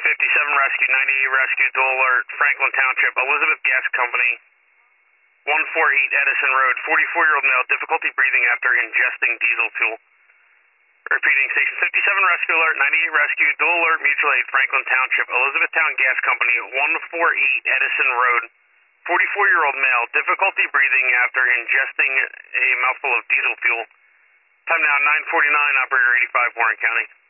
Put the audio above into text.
Rescue, 98 Rescue, dual alert, Franklin Township, Elizabeth Gas Company, 148 Edison Road, 44-year-old male, difficulty breathing after ingesting diesel fuel. Repeating, Station 57 Rescue Alert, 98 Rescue, dual alert, mutual aid, Franklin Township, Elizabethtown Gas Company, 148 Edison Road, 44-year-old male, difficulty breathing after ingesting a mouthful of diesel fuel. Time now 9:49, operator 85, Warren County.